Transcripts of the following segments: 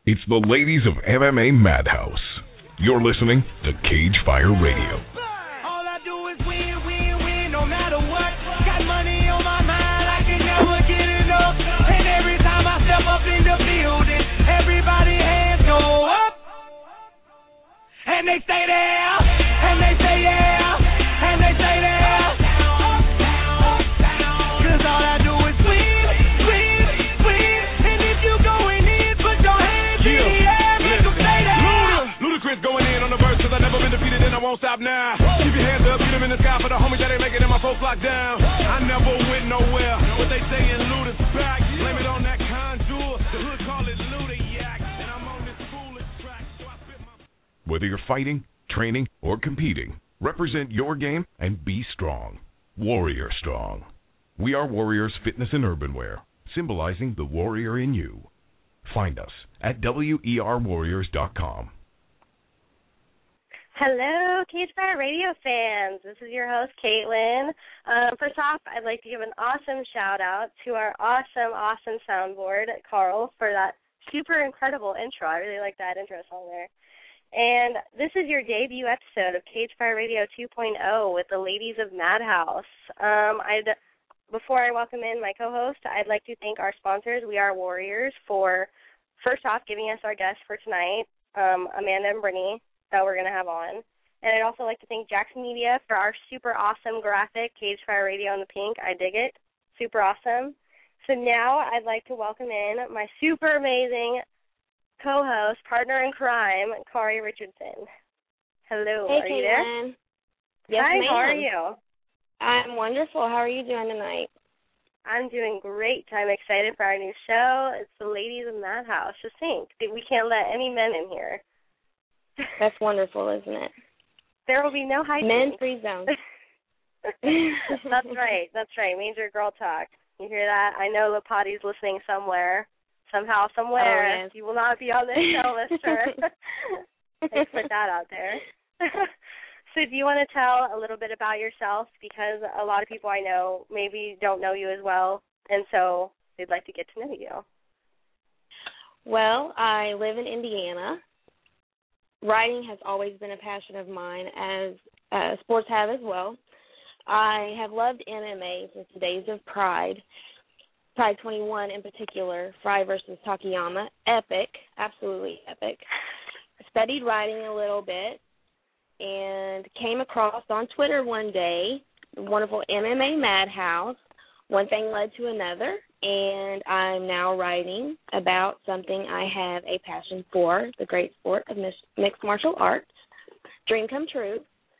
It's the ladies of MMA Madhouse. You're listening to Cage Fire Radio. All I do is win, win, win, no matter what. Got money on my mind, I can never get enough. And every time I step up in the building, everybody hands go up. And they stay there, and they say yeah, and they say there. Cause all I do is win, win, win. And if you going in, put your hands in the air, make them say that. Ludacris going in on the verse, cause I never been defeated and I won't stop now. Keep your hands up, get them in the sky for the homies that ain't making it, my folks locked down. I never went nowhere, what they saying Luda's back. Blame it on that contour, the hood call it Luda Yak. And I'm on this foolish track, so I spit my... Whether you're fighting, training, or competing, represent your game and be strong. Warrior Strong. We are Warriors Fitness and Urban Wear, symbolizing the warrior in you. Find us at WERWarriors.com. Hello, Cage Fire Radio fans. This is your host, Caitlin. First off, I'd like to give an awesome shout-out to our awesome soundboard, Carl, for that super incredible intro. I really like that intro song there. And this is your debut episode of Cage Fire Radio 2.0 with the ladies of Madhouse. Before I welcome in my co-host, I'd like to thank our sponsors, We Are Warriors, for, first off, giving us our guests for tonight, Amanda and Brittany, that we're going to have on. And I'd also like to thank Jackson Media for our super awesome graphic, Cage Fire Radio in the pink. I dig it. Super awesome. So now I'd like to welcome in my super amazing co-host, partner in crime, Kari Richardson. Hello. Hey, are you there? Caitlin. Yes, Hi, ma'am. how are you? I'm wonderful. How are you doing tonight? I'm doing great. I'm excited for our new show. It's the ladies of Madhouse. Just think, we can't let any men in here. That's wonderful, isn't it? There will be no hijinks. Men-free zone. That's right. That's right. Major girl talk. You hear that? I know Lopati's listening somewhere. Somehow, somewhere. Oh, yes. You will not be on this show, mister. Let's put that out there. So do you want to tell a little bit about yourself? Because a lot of people I know maybe don't know you as well, and so they'd like to get to know you. Well, I live in Indiana. Writing has always been a passion of mine, as sports have as well. I have loved MMA since the days of Pride 21 in particular, Fry versus Takayama. Epic, absolutely epic. Studied writing a little bit and came across on Twitter one day the wonderful MMA Madhouse. One thing led to another, and I'm now writing about something I have a passion for, the great sport of mixed martial arts. Dream come true.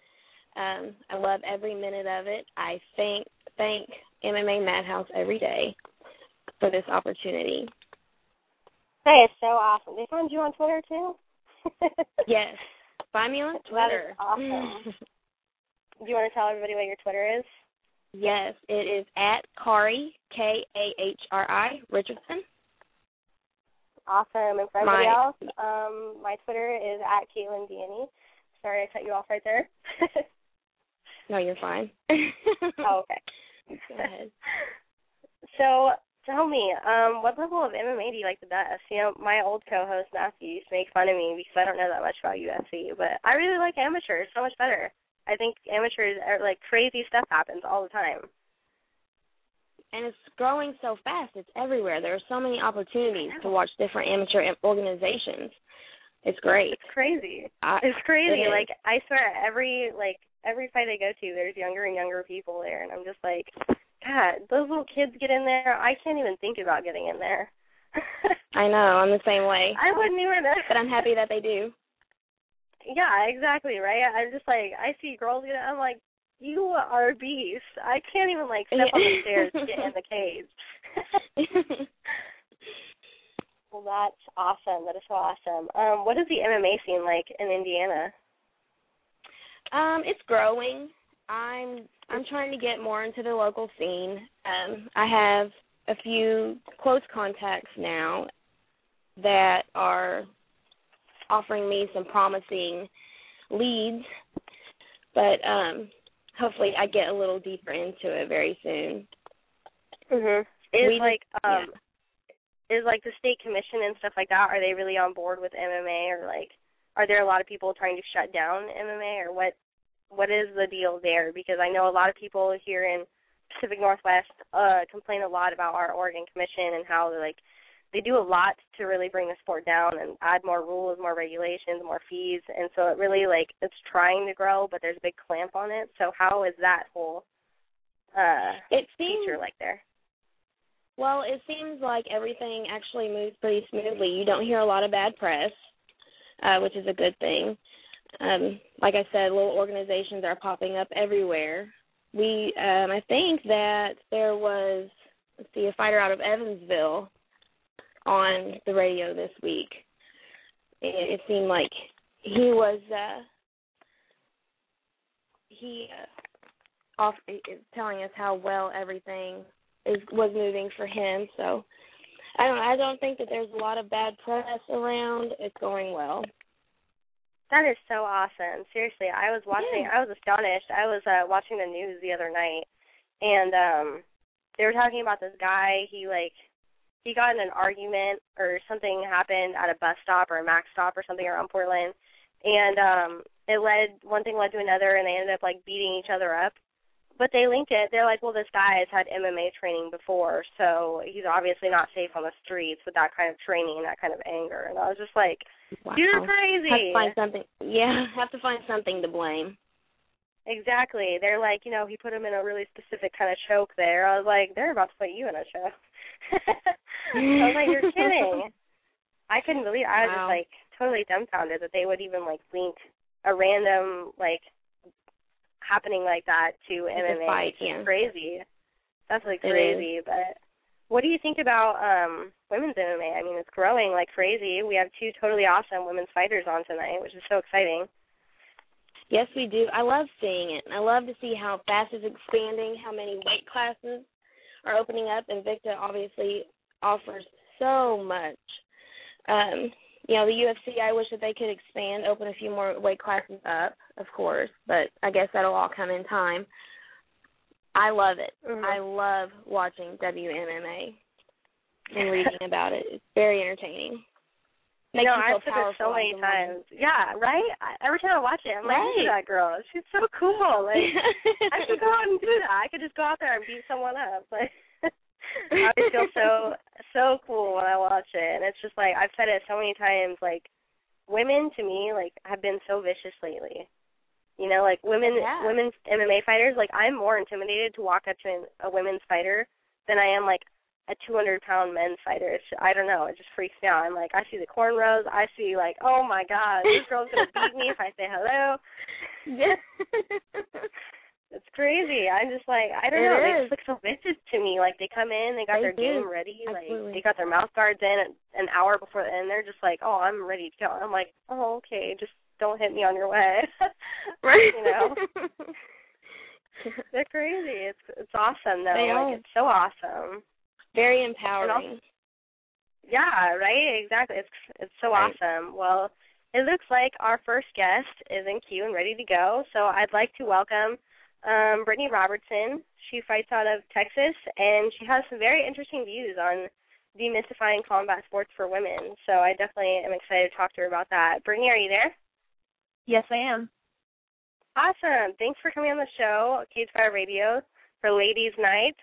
I love every minute of it. I thank MMA Madhouse every day for this opportunity. That is so awesome. They found you on Twitter, too? Yes. Find me on Twitter. That is awesome. Do you want to tell everybody what your Twitter is? Yes, it is at Kari, Kahri, Richardson. Awesome. And for everybody else, my Twitter is at Caitlin Danny. Sorry I cut you off right there. No, you're fine. Oh, okay. Go ahead. So tell me, what level of MMA do you like the best? You know, my old co-host, Matthew, used to make fun of me because I don't know that much about UFC, but I really like amateurs so much better. I think amateurs are like crazy stuff happens all the time. And it's growing so fast. It's everywhere. There are so many opportunities to watch different amateur organizations. It's great. It's crazy. It's crazy. It like, I swear, every fight I go to, there's younger and younger people there, and I'm just like, God, those little kids get in there. I can't even think about getting in there. I know. I'm the same way. I wouldn't even. But I'm happy that they do. Yeah, exactly, right? I'm just like, I see girls get in, I'm like, you are a beast. I can't even, like, step on the stairs to get in the cage. Well, that's awesome. That is so awesome. What is the MMA scene like in Indiana? It's growing. I'm trying to get more into the local scene. I have a few close contacts now that are offering me some promising leads, but hopefully I get a little deeper into it very soon. Mhm. is like the state commission and stuff like that, are they really on board with MMA, or like are there a lot of people trying to shut down MMA, or what is the deal there? Because I know a lot of people here in Pacific Northwest complain a lot about our Oregon Commission and how like they do a lot to really bring the sport down and add more rules, more regulations, more fees, and so it really like it's trying to grow, but there's a big clamp on it. So how is that whole feature like there? Well, it seems like everything actually moves pretty smoothly. You don't hear a lot of bad press, which is a good thing. Like I said, little organizations are popping up everywhere. I think that there was, a fighter out of Evansville on the radio this week. It seemed like he was telling us how well everything was moving for him. So I don't think that there's a lot of bad press around. It's going well. That is so awesome. Seriously, I was astonished. I was watching the news the other night, and they were talking about this guy. He got in an argument or something happened at a bus stop or a Max stop or something around Portland, and one thing led to another, and they ended up like beating each other up. But they linked it. They're like, well, this guy has had MMA training before, so he's obviously not safe on the streets with that kind of training and that kind of anger. And I was just like, wow. You're crazy. Have to find something to blame. Exactly. They're like, he put him in a really specific kind of choke there. I was like, they're about to put you in a choke. I was like, you're kidding. I couldn't believe it. I was just like totally dumbfounded that they would even like link a random like happening like that to MMA. Fight, it's crazy. That's like crazy. But what do you think about women's MMA? I mean, it's growing like crazy. We have 2 totally awesome women's fighters on tonight, which is so exciting. Yes, we do. I love seeing it. I love to see how fast it's expanding, how many weight classes are opening up, and Victa obviously offers so much. The UFC, I wish that they could expand, open a few more weight classes up, of course, but I guess that'll all come in time. I love it. Mm-hmm. I love watching WMMA and reading about it. It's very entertaining. I've said it so many times. Yeah, right? Every time I watch it, I'm like, look at that girl. She's so cool. Like, I should go out and do that. I could just go out there and beat someone up. Like, I feel so cool when I watch it. And it's just like, I've said it so many times, like, women to me, like, have been so vicious lately. Like women's MMA fighters, like, I'm more intimidated to walk up to a women's fighter than I am, like, a 200-pound men's fighter. I don't know. It just freaks me out. I'm like, I see the cornrows. I see, like, oh, my God, this girl's going to beat me if I say hello. Yeah. It's crazy. I'm just like, I don't know. They just look so vicious to me. Like, they come in, they got their game ready. Absolutely. Like, they got their mouth guards in an hour before, and they're just like, oh, I'm ready to go. I'm like, oh, okay, just don't hit me on your way. Right. They're crazy. It's awesome, though. Like, it's so awesome. Very empowering. Yeah, right? Exactly. It's so awesome. Well, it looks like our first guest is in queue and ready to go, so I'd like to welcome Brittany Robertson. She fights out of Texas, and she has some very interesting views on demystifying combat sports for women, so I definitely am excited to talk to her about that. Brittany, are you there? Yes, I am. Awesome. Thanks for coming on the show, Cagefire Radio, for Ladies' Night.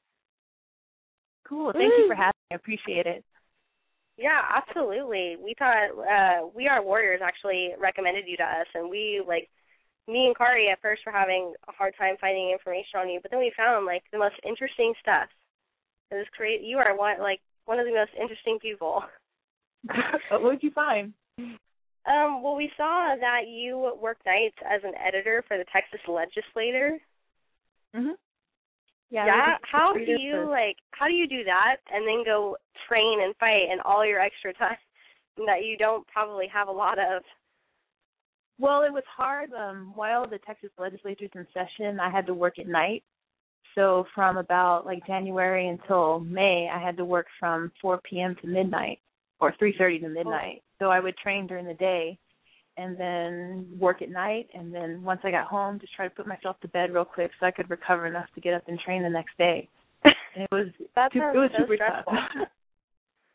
Cool. Thank you for having me. I appreciate it. Yeah, absolutely. We thought We Are Warriors actually recommended you to us, and me and Kari at first were having a hard time finding information on you, but then we found like the most interesting stuff. It was great. You are one of the most interesting people. What did you find? Well, we saw that you work nights as an editor for the Texas Legislator. Mhm. Yeah. How do you do that and then go train and fight and all your extra time that you don't probably have a lot of? Well, it was hard. While the Texas Legislature's in session, I had to work at night. So from about like January until May, I had to work from 4 p.m. to midnight or 3:30 to midnight. So I would train during the day and then work at night, and then once I got home, just try to put myself to bed real quick so I could recover enough to get up and train the next day. And it was super stressful. tough.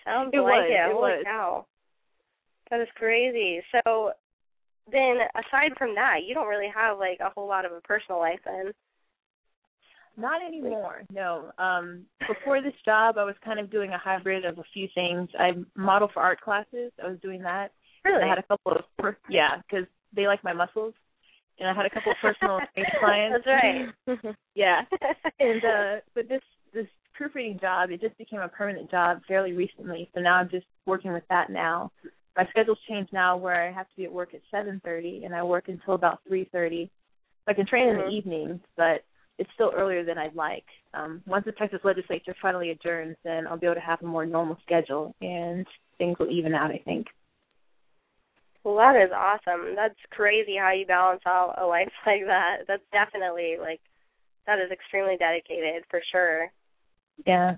Sounds It like was, it. it Holy was. cow. That is crazy. So then, aside from that, you don't really have, like, a whole lot of a personal life then. Not anymore, no. Before this job, I was kind of doing a hybrid of a few things. I model for art classes. I was doing that. Really? And I had a couple of, because they like my muscles. And I had a couple of personal training clients. That's right. Yeah. And but this proofreading job, it just became a permanent job fairly recently. So now I'm just working with that now. My schedule's changed now where I have to be at work at 7:30, and I work until about 3:30. I can train in the evenings, but it's still earlier than I'd like. Once the Texas legislature finally adjourns, then I'll be able to have a more normal schedule, and things will even out, I think. Well, that is awesome. That's crazy how you balance out a life like that. That's definitely, like, that is extremely dedicated, for sure. Yeah.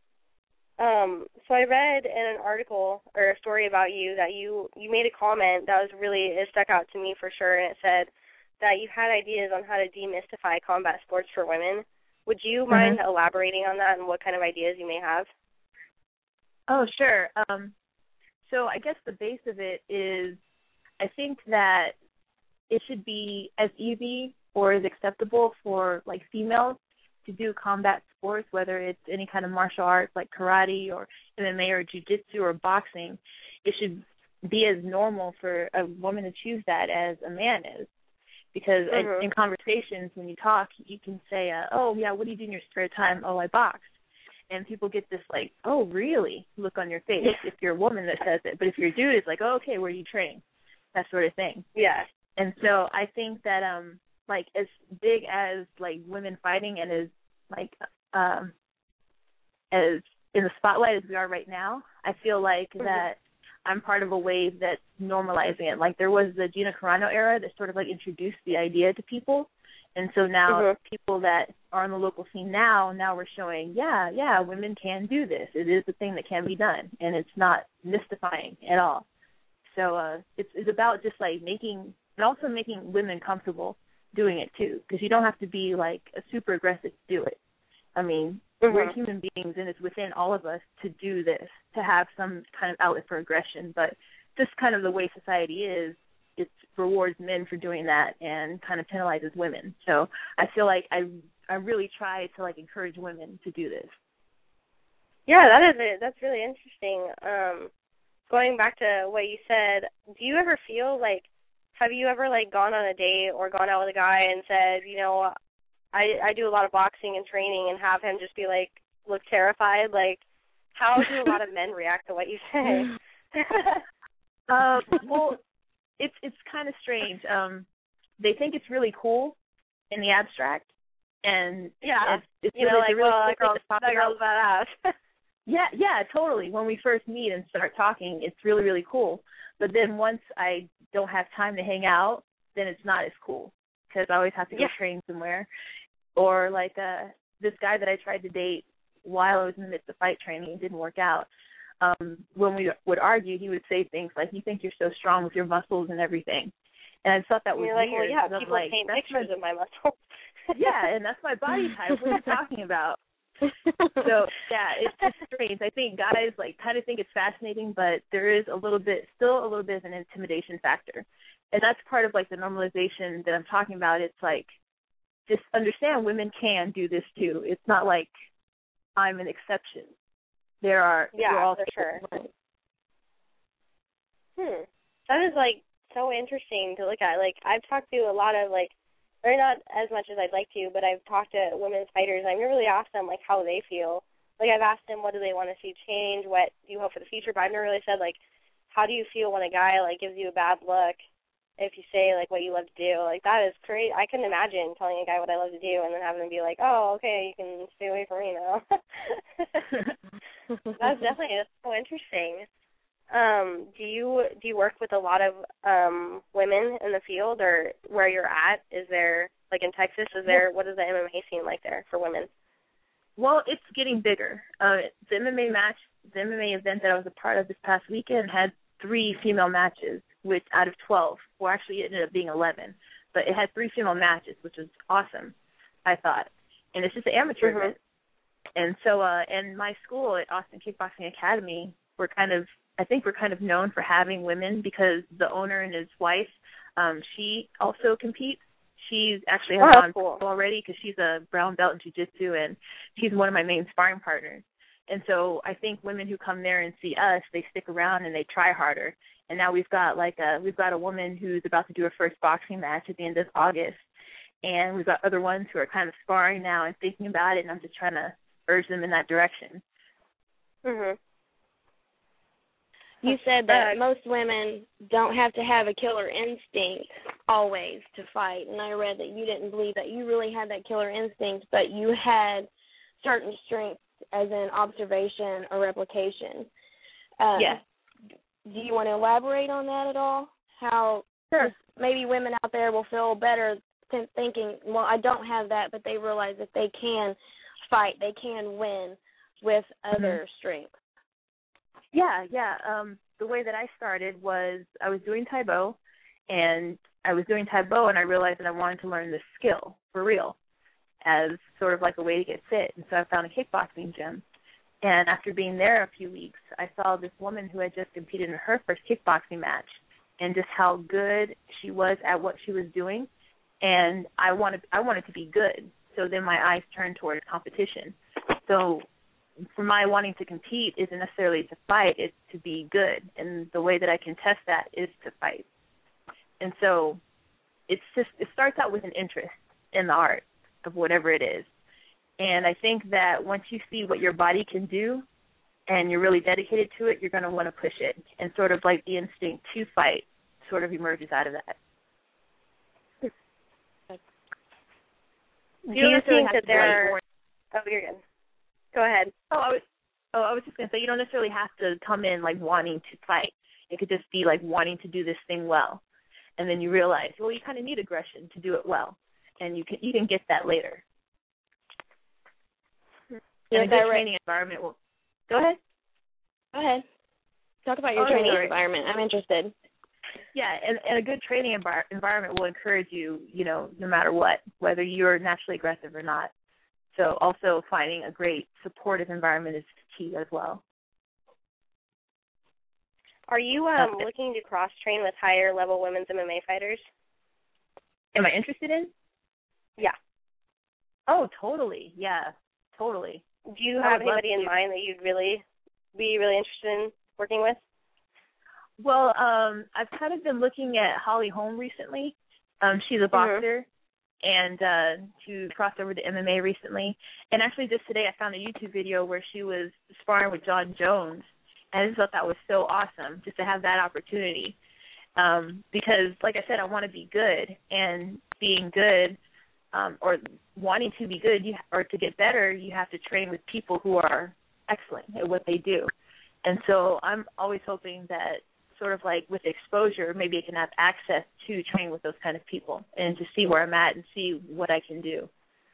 So I read in an article or a story about you that you made a comment that was really, it stuck out to me for sure, and it said that you had ideas on how to demystify combat sports for women. Would you mind elaborating on that and what kind of ideas you may have? Oh, sure. So I guess the base of it is I think that it should be as easy or as acceptable for, like, females to do combat sports, whether it's any kind of martial arts like karate or MMA or jiu-jitsu or boxing. It should be as normal for a woman to choose that as a man is. Because in conversations, when you talk, you can say, oh, yeah, what do you do in your spare time? Oh, I box. And people get this, like, oh, really, look on your face if you're a woman that says it. But if you're a dude, it's like, oh, okay, where do you train? That sort of thing. Yeah. And so I think that, like, as big as, like, women fighting and as, like, as in the spotlight as we are right now, I feel like that I'm part of a wave that's normalizing it. Like, there was the Gina Carano era that sort of, like, introduced the idea to people. And so now people that are on the local scene now we're showing, yeah, women can do this. It is a thing that can be done, and it's not mystifying at all. So it's about just, like, making women comfortable doing it, too, because you don't have to be, like, a super aggressive to do it. I mean, we're human beings, and it's within all of us to do this, to have some kind of outlet for aggression. But just kind of the way society is, it rewards men for doing that and kind of penalizes women. So I feel like I really try to, like, encourage women to do this. Yeah, that's really interesting. Going back to what you said, do you ever feel like, have you ever, like, gone on a date or gone out with a guy and said, you know, I do a lot of boxing and training, and have him just be, like, look terrified? Like, how do a lot of men react to what you say? Well, it's kind of strange. They think it's really cool in the abstract, and it's you know, really, like, really well, that girl's badass. Yeah, totally. When we first meet and start talking, it's really, really cool. But then once I don't have time to hang out, then it's not as cool because I always have to go train somewhere. Or, like, this guy that I tried to date while I was in the midst of fight training, it didn't work out. When we would argue, he would say things like, you think you're so strong with your muscles and everything. And I thought that was like, weird. Well, yeah, people like, paint pictures of my muscles. Yeah, and that's my body type. What are you talking about? So, yeah, it's just strange. I think guys, like, kind of think it's fascinating, but there is still a little bit of an intimidation factor. And that's part of, like, the normalization that I'm talking about. It's like, just understand women can do this too. It's not like I'm an exception. We're all for sure. That is, like, so interesting to look at. Like, I've talked to a lot of, like, or not as much as I'd like to, but I've talked to women's fighters, and I've never really asked them, like, how they feel. Like, I've asked them, what do they want to see change? What do you hope for the future? But I've never really said, like, how do you feel when a guy, like, gives you a bad look if you say, like, what you love to do? Like, that is crazy. I couldn't imagine telling a guy what I love to do and then having him be like, oh, okay, you can stay away from me now. That's definitely so interesting. Do you work with a lot of women in the field, or where you're at? Is there, like, in Texas, what is the MMA scene like there for women? Well, it's getting bigger. The MMA event that I was a part of this past weekend had 3 female matches, which out of 12. Well, actually, it ended up being 11. But it had 3 female matches, which was awesome, I thought. And it's just an amateur event. And so, and my school at Austin Kickboxing Academy, I think we're kind of known for having women because the owner and his wife, she also competes. She actually has gone pro already because she's a brown belt in jiu-jitsu, and she's one of my main sparring partners. And so I think women who come there and see us, they stick around and they try harder. And now we've got a woman who's about to do her first boxing match at the end of August, and we've got other ones who are kind of sparring now and thinking about it, and I'm just trying to urge them in that direction. Mhm. You said that most women don't have to have a killer instinct always to fight, and I read that you didn't believe that you really had that killer instinct, but you had certain strengths as in observation or replication. Yes. Do you want to elaborate on that at all? How maybe women out there will feel better thinking, well, I don't have that, but they realize that they can fight, they can win with other strengths. Yeah. The way that I started was I was doing Taekwondo, and I realized that I wanted to learn the skill for real as sort of like a way to get fit. And so I found a kickboxing gym. And after being there a few weeks, I saw this woman who had just competed in her first kickboxing match and just how good she was at what she was doing. And I wanted to be good. So then my eyes turned towards competition. So for my wanting to compete isn't necessarily to fight, it's to be good. And the way that I can test that is to fight. And so it starts out with an interest in the art of whatever it is. And I think that once you see what your body can do and you're really dedicated to it, you're going to want to push it. And sort of like the instinct to fight sort of emerges out of that. Do you think that there are... Oh, you're good. Go ahead. I was just going to say, you don't necessarily have to come in like wanting to fight. It could just be like wanting to do this thing well. And then you realize, well, you kind of need aggression to do it well. And you can get that later. And a good training environment will... Go ahead. Go ahead. Talk about your training environment. I'm interested. Yeah, and a good training environment will encourage you, no matter what, whether you're naturally aggressive or not. So also finding a great supportive environment is key as well. Are you looking to cross-train with higher-level women's MMA fighters? Am I interested in? Yeah. Oh, totally. Yeah, totally. Do you have anybody in mind that you'd really be really interested in working with? Well, I've kind of been looking at Holly Holm recently. She's a boxer, and she crossed over to MMA recently. And actually just today I found a YouTube video where she was sparring with John Jones, and I just thought that was so awesome just to have that opportunity. Because, like I said, I want to be good, and being good or wanting to be good or to get better, you have to train with people who are excellent at what they do. And so I'm always hoping that sort of like with exposure, maybe I can have access to train with those kind of people and to see where I'm at and see what I can do.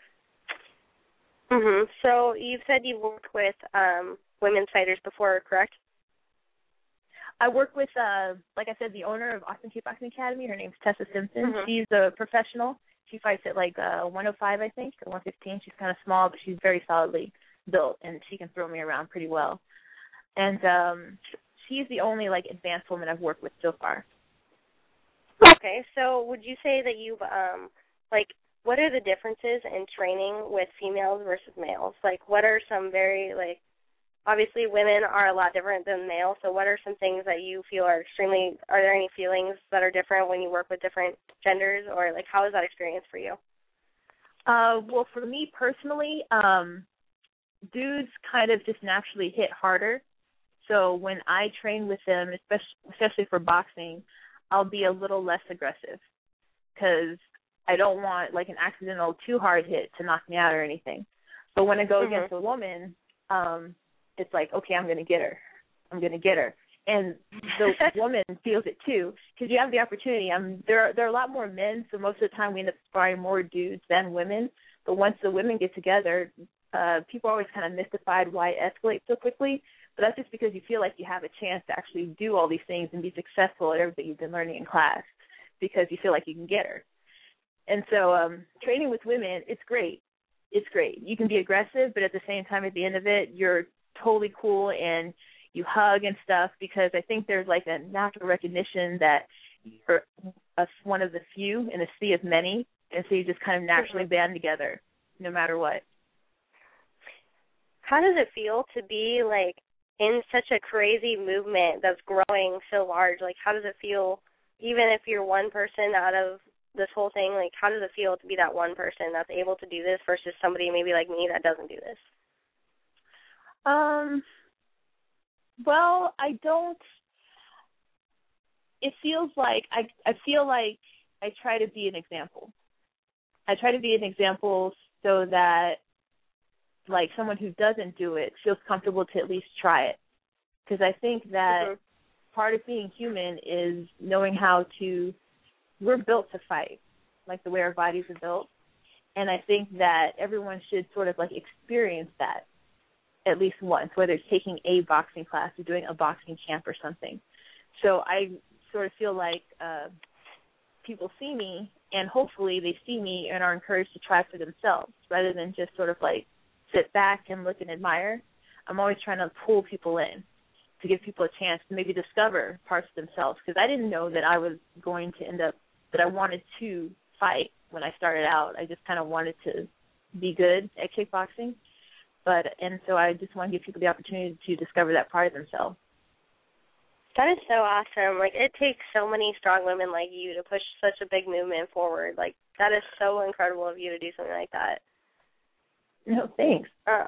Mhm. So you've said you've worked with women's fighters before, correct? I work with, like I said, the owner of Austin Kickboxing Academy. Her name's Tessa Simpson. She's a professional. She fights at like 105, I think, or 115. She's kind of small, but she's very solidly built, and she can throw me around pretty well. And she's the only like advanced woman I've worked with so far. Okay, so would you say that you've what are the differences in training with females versus males? Like, what are some very obviously women are a lot different than males, so what are some things that you feel are there any feelings that are different when you work with different genders, or how is that experience for you? Well, for me personally, dudes kind of just naturally hit harder. So when I train with them, especially for boxing, I'll be a little less aggressive because I don't want an accidental too hard hit to knock me out or anything. But when I go against a woman, it's like, okay, I'm going to get her. And the woman feels it too because you have the opportunity. There are a lot more men, so most of the time we end up sparring more dudes than women. But once the women get together, people are always kind of mystified why it escalates so quickly. But that's just because you feel like you have a chance to actually do all these things and be successful at everything you've been learning in class because you feel like you can get her. And so training with women, it's great. It's great. You can be aggressive, but at the same time, at the end of it, you're totally cool and you hug and stuff, because I think there's like a natural recognition that you're one of the few in a sea of many, and so you just kind of naturally band together no matter what. How does it feel to be like in such a crazy movement that's growing so large? Like, how does it feel, even if you're one person out of this whole thing, like, how does it feel to be that one person that's able to do this versus somebody maybe like me that doesn't do this? Well, I don't. It feels like I feel like I try to be an example. I try to be an example so that, like, someone who doesn't do it feels comfortable to at least try it. Because I think that part of being human is knowing how to. We're built to fight, like the way our bodies are built. And I think that everyone should sort of like experience that at least once, whether it's taking a boxing class or doing a boxing camp or something. So I sort of feel like people see me, and hopefully they see me and are encouraged to try for themselves rather than just sort of like sit back and look and admire. I'm always trying to pull people in to give people a chance to maybe discover parts of themselves, because I didn't know that I was going to end up, that I wanted to fight when I started out. I just kind of wanted to be good at kickboxing. And so I just want to give people the opportunity to discover that part of themselves. That is so awesome. Like, it takes so many strong women like you to push such a big movement forward. Like, that is so incredible of you to do something like that. No, thanks.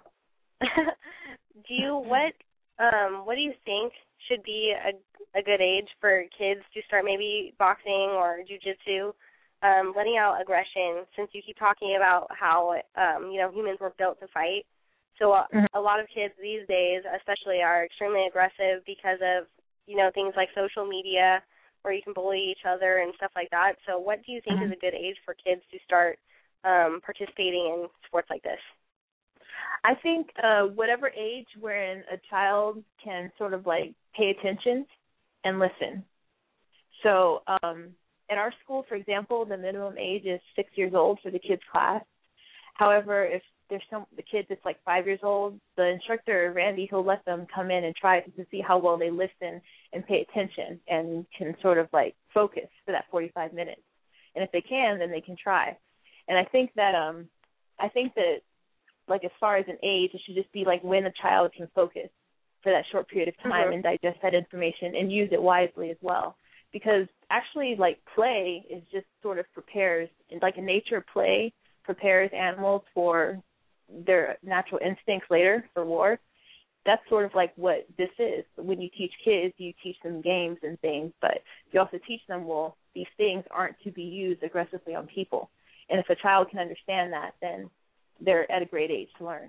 What do you think should be a good age for kids to start maybe boxing or jiu-jitsu, letting out aggression, since you keep talking about how, humans were built to fight? So a lot of kids these days especially are extremely aggressive because of, things like social media where you can bully each other and stuff like that. So what do you think is a good age for kids to start participating in sports like this? I think whatever age wherein a child can sort of like pay attention and listen. So at our school, for example, the minimum age is 6 years old for the kids' class. However, if there's the kid that's like 5 years old, the instructor, Randy, he'll let them come in and try to see how well they listen and pay attention and can sort of like focus for that 45 minutes. And if they can, then they can try. And I think that like as far as an age, it should just be like when a child can focus for that short period of time and digest that information and use it wisely as well. Because actually, like, play is just sort of prepares, like in nature, play prepares animals for their natural instincts later for war. That's sort of like what this is. When you teach kids, you teach them games and things, but you also teach them, well, these things aren't to be used aggressively on people. And if a child can understand that, then they're at a great age to learn.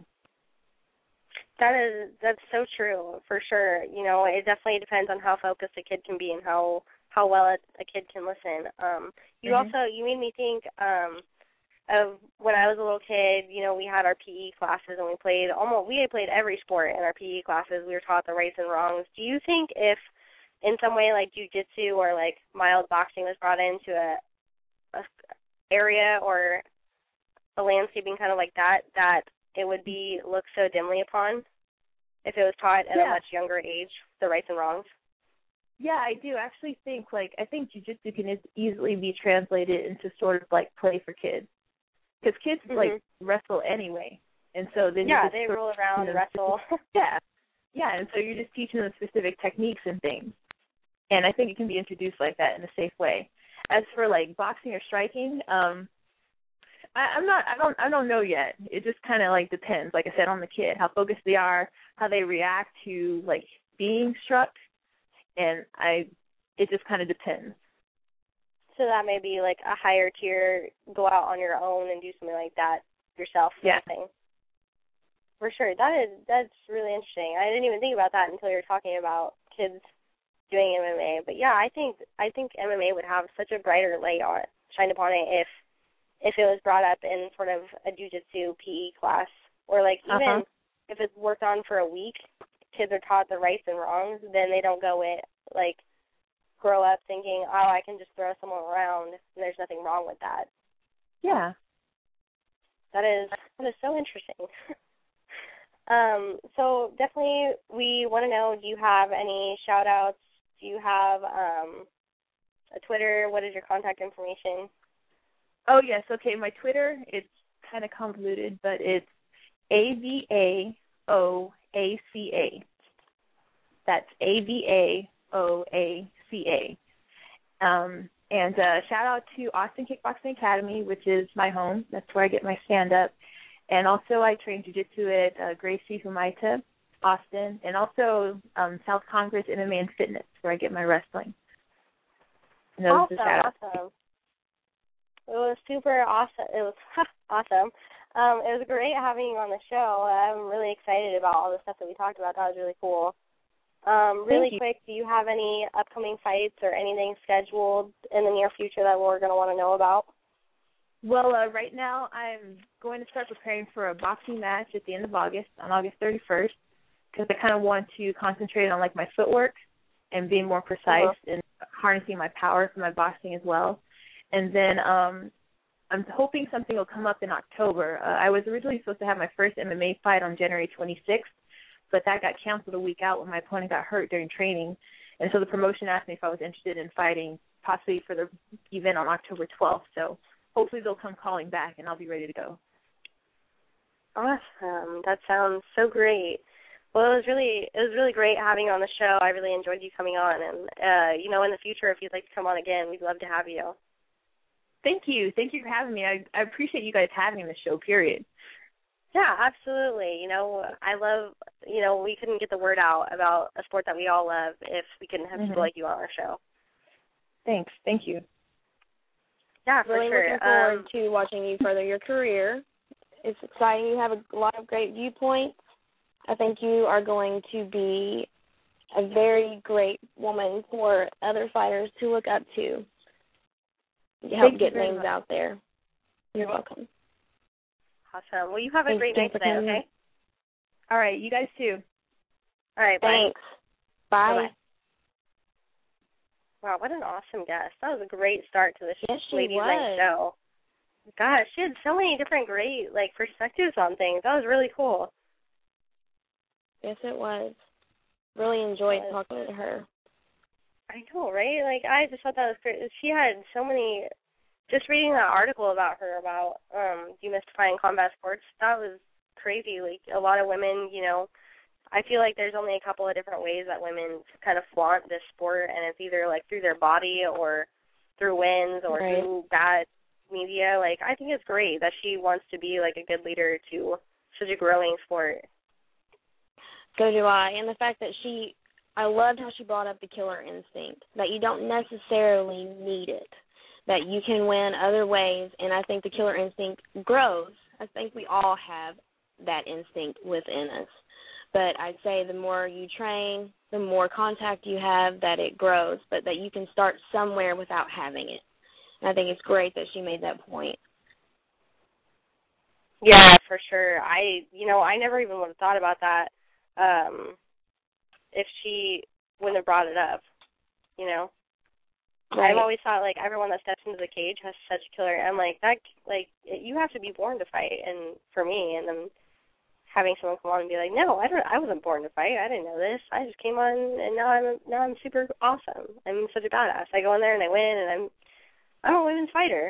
That's so true, for sure. It definitely depends on how focused a kid can be and how well a kid can listen. You made me think of when I was a little kid. We had our PE classes and we played every sport in our PE classes. We were taught the rights and wrongs. Do you think if in some way like jiu-jitsu or like mild boxing was brought into a area or a landscaping kind of like that it would be looked so dimly upon if it was taught at a much younger age, the rights and wrongs? Yeah, I do actually think, I think jiu-jitsu can easily be translated into sort of like play for kids. Because kids like wrestle anyway. And so then they roll around and wrestle. And so you're just teaching them specific techniques and things. And I think it can be introduced like that in a safe way. As for like boxing or striking, I don't know yet. It just kind of like depends, like I said, on the kid, how focused they are, how they react to like being struck, and it just kind of depends. So that may be like a higher tier, go out on your own and do something like that yourself. Yeah. Thing. For sure. That's really interesting. I didn't even think about that until you were talking about kids doing MMA. But yeah, I think MMA would have such a brighter light on it, shined upon it if it was brought up in sort of a jiu-jitsu PE class, or like even if it's worked on for a week, kids are taught the rights and wrongs, then they don't grow up thinking, oh, I can just throw someone around and there's nothing wrong with that. Yeah. That is so interesting. So definitely we want to know, do you have any shout-outs? Do you have a Twitter? What is your contact information? Oh, yes. Okay, my Twitter, it's kind of convoluted, but it's AVAOACA. That's AVAOACA. And shout out to Austin Kickboxing Academy, which is my home. That's where I get my stand-up. And also I train jiu-jitsu at Gracie Humaita, Austin, and also South Congress MMA and Fitness, where I get my wrestling. Awesome. It was super awesome. It was awesome. It was great having you on the show. I'm really excited about all the stuff that we talked about. That was really cool. Really quick, do you have any upcoming fights or anything scheduled in the near future that we're going to want to know about? Well, right now I'm going to start preparing for a boxing match at the end of August, on August 31st, because I kind of want to concentrate on, like, my footwork and being more precise and harnessing my power for my boxing as well. And then I'm hoping something will come up in October. I was originally supposed to have my first MMA fight on January 26th, but that got canceled a week out when my opponent got hurt during training. And so the promotion asked me if I was interested in fighting, possibly for the event on October 12th. So hopefully they'll come calling back, and I'll be ready to go. Awesome. That sounds so great. Well, it was really great having you on the show. I really enjoyed you coming on. And, in the future, if you'd like to come on again, we'd love to have you. Thank you. Thank you for having me. I appreciate you guys having the show, period. Yeah, absolutely. I love, we couldn't get the word out about a sport that we all love if we couldn't have people like you on our show. Thanks. Thank you. Yeah, for really sure. Looking forward to watching you further your career. It's exciting. You have a lot of great viewpoints. I think you are going to be a very great woman for other fighters to look up to. Help get names out there. You're welcome. Awesome. Well, you have a great night today, okay? All right. You guys too. All right. Thanks. Bye. Bye-bye. Wow, what an awesome guest. That was a great start to this Ladies Night show. Gosh, she had so many different great, perspectives on things. That was really cool. Yes, it was. Really enjoyed talking to her. I know, right? I just thought that was great. She had so many, just reading that article about her, about demystifying combat sports, that was crazy. A lot of women, I feel like there's only a couple of different ways that women kind of flaunt this sport, and it's either, through their body or through wins or through bad media. I think it's great that she wants to be, a good leader to such a growing sport. So do I. And the fact that I loved how she brought up the killer instinct, that you don't necessarily need it, that you can win other ways, and I think the killer instinct grows. I think we all have that instinct within us. But I'd say the more you train, the more contact you have, that it grows, but that you can start somewhere without having it. And I think it's great that she made that point. Yeah, for sure. I never even would have thought about that if she wouldn't have brought it up, Right. I've always thought, everyone that steps into the cage has such a killer. I'm you have to be born to fight, and for me, and then having someone come on and be like, no, I wasn't born to fight. I didn't know this. I just came on, and now I'm super awesome. I'm such a badass. I go in there and I win, and I'm a women's fighter.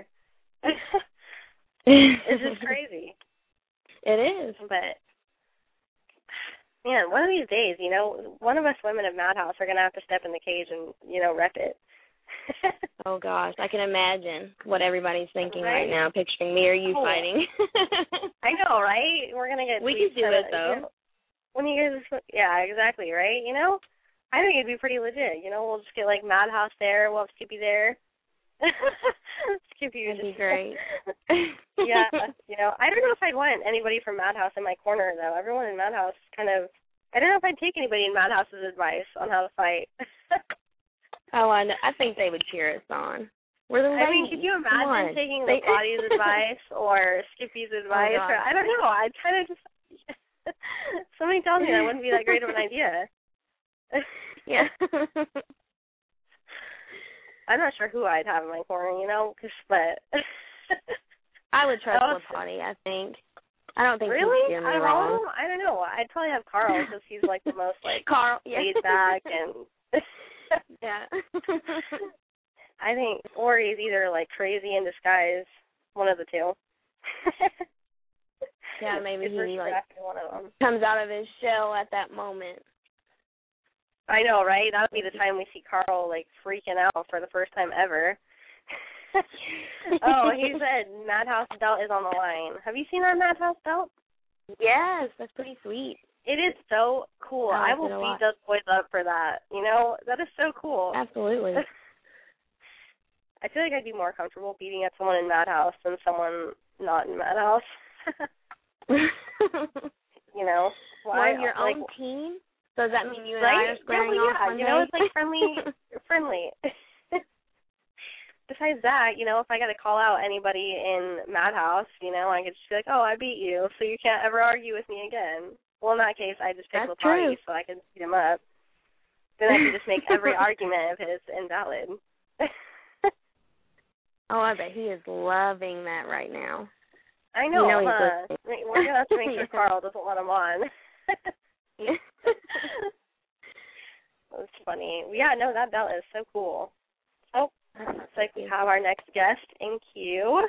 It's just crazy. It is. But man, one of these days, one of us women of Madhouse are going to have to step in the cage and, rep it. Oh, gosh. I can imagine what everybody's thinking right now, picturing me or you fighting. I know, right? We're going to get... We can do it, though. When you guys... Yeah, exactly, right? I think it'd be pretty legit. We'll just get, Madhouse there. We'll have Skippy there. Skippy would be great. Yeah, I don't know if I'd want anybody from Madhouse in my corner, though. Everyone in Madhouse kind of... I don't know if I'd take anybody in Madhouse's advice on how to fight. Oh, I know. I think they would cheer us on. We're the ladies. Could you imagine taking the body's advice or Skippy's advice? Oh, I don't know. I'd kind of just... Somebody tells me that wouldn't be that great of an idea. Yeah. I'm not sure who I'd have in my corner, but... I would trust Lapati, I think. I don't think Really? he'd steer me wrong. I don't know. I'd probably have Carl because he's like the most like Carl, laid back and yeah. I think, or he's either like crazy in disguise, one of the two. Yeah, maybe he like one of them. comes out of his shell at that moment. I know, right? That would be the time we see Carl like freaking out for the first time ever. Oh, he said Madhouse belt is on the line. Have you seen our Madhouse belt? Yes, that's pretty sweet. It is so cool. I will beat those boys up for that. You know, that is so cool. Absolutely. I feel like I'd be more comfortable beating up someone in Madhouse than someone not in Madhouse. You know, why your own team? So does that mean you and I are squaring off one day? You know, it's like friendly. Besides that, you know, if I got to call out anybody in Madhouse, you know, I could just be like, oh, I beat you, so you can't ever argue with me again. Well, in that case, I just pick Lapati so I can beat him up. Then I can just make every argument of his invalid. Oh, I bet he is loving that right now. I know, you know huh? We're going to have to make sure Carl doesn't let him on. That's funny. Yeah, no, that belt is so cool. Oh, looks like we have our next guest in queue.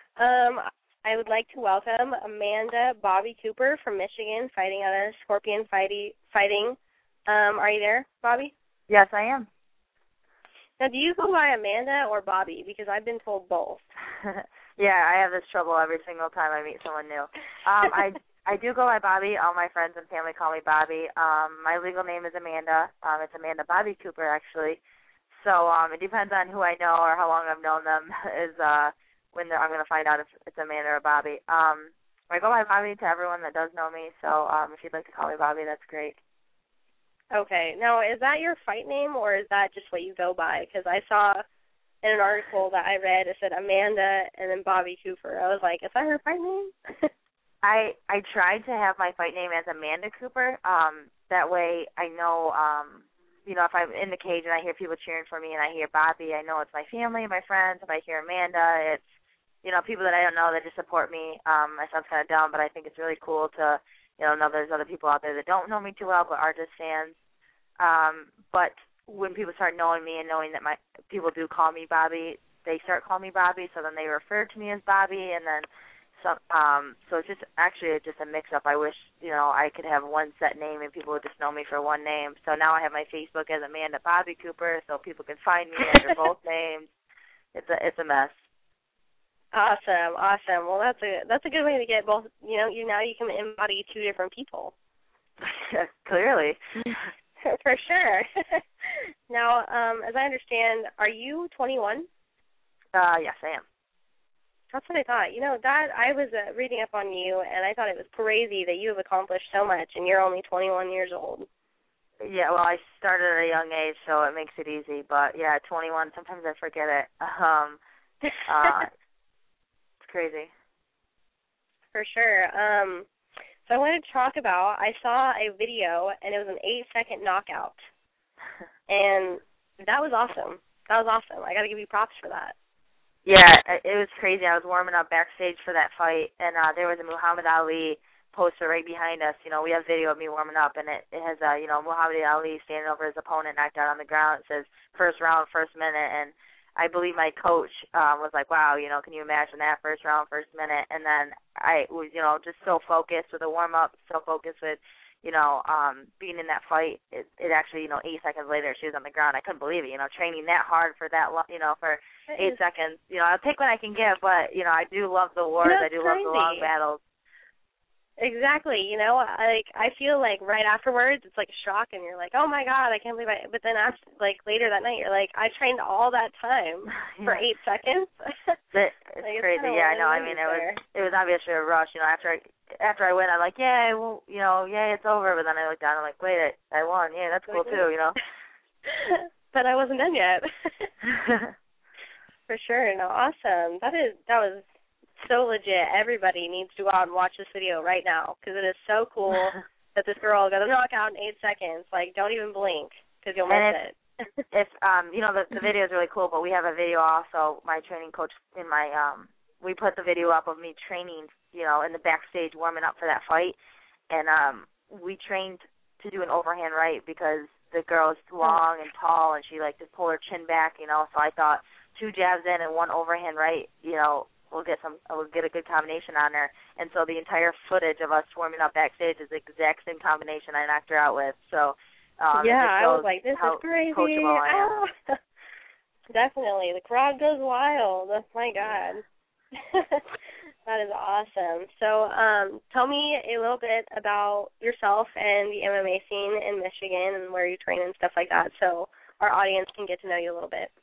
I would like to welcome Amanda Bobby Cooper from Michigan, fighting out of Scorpion Fighting. Are you there, Bobby? Yes, I am. Now, do you go by Amanda or Bobby? Because I've been told both. Yeah, I have this trouble every single time I meet someone new. I do go by Bobby. All my friends and family call me Bobby. My legal name is Amanda. It's Amanda Bobby Cooper, actually. So it depends on who I know or how long I've known them is when I'm going to find out if it's Amanda or Bobby. I go by Bobby to everyone that does know me, so if you'd like to call me Bobby, that's great. Okay. Now, is that your fight name or is that just what you go by? Because I saw in an article that I read, it said Amanda and then Bobby Cooper. I was like, is that her fight name? I tried to have my fight name as Amanda Cooper. That way I know, you know, if I'm in the cage and I hear people cheering for me and I hear Bobby, I know it's my family, my friends. If I hear Amanda, it's, you know, people that I don't know that just support me. That sounds kind of dumb, but I think it's really cool to, you know there's other people out there that don't know me too well but are just fans. But when people start knowing me and knowing that my people do call me Bobby, they start calling me Bobby, so then they refer to me as Bobby, and then so it's just actually just a mix-up. I wish, you know, I could have one set name and people would just know me for one name. So now I have my Facebook as Amanda Bobby Cooper, so people can find me under both names. It's a mess. Awesome. Well, that's a good way to get both. You know, you can embody two different people. Clearly. For sure. Now, as I understand, are you 21? Yes, I am. That's what I thought. You know, that I was reading up on you, and I thought it was crazy that you have accomplished so much, and you're only 21 years old. Yeah, well, I started at a young age, so it makes it easy. But, yeah, 21, sometimes I forget it. It's crazy. For sure. So I wanted to talk about, I saw a video, and it was an 8-second knockout. And that was awesome. I got to give you props for that. Yeah, it was crazy. I was warming up backstage for that fight, and there was a Muhammad Ali poster right behind us. You know, we have video of me warming up, and it has, Muhammad Ali standing over his opponent, knocked out on the ground. It says, first round, first minute, and I believe my coach was like, wow, you know, can you imagine that, first round, first minute? And then I was, you know, just so focused with the warm-up, so focused with, you know, being in that fight. It actually, you know, 8 seconds later, she was on the ground. I couldn't believe it, you know, training that hard for that long, you know, for 8 seconds. You know, I'll take what I can get, but, you know, I do love the wars. I do love the long battles. Exactly. You know, I feel like right afterwards, it's like a shock, and you're like, oh, my God, I can't believe it. But then after, like, later that night, you're like, I trained all that time for 8 seconds. It's like, crazy. Yeah, I know. I mean, it was obviously a rush. You know, after I win, I'm like, yeah, well, you know, yeah, it's over. But then I look down, I'm like, wait, I won. Yeah, that's cool too. You know. But I wasn't done yet. For sure. No, awesome. That was so legit. Everybody needs to go out and watch this video right now because it is so cool that this girl got a knockout in 8 seconds. Like, don't even blink because you'll miss it. If you know, the video is really cool, but we have a video also. My training coach in my we put the video up of me training, you know, in the backstage warming up for that fight, and we trained to do an overhand right because the girl is long and tall, and she like to pull her chin back, you know. So I thought 2 jabs in and 1 overhand right, you know, we'll get a good combination on her. And so the entire footage of us warming up backstage is the exact same combination I knocked her out with. So I was like, this is crazy. Coachable I am. Definitely, the crowd goes wild. My God. That is awesome. So tell me a little bit about yourself and the MMA scene in Michigan and where you train and stuff like that so our audience can get to know you a little bit.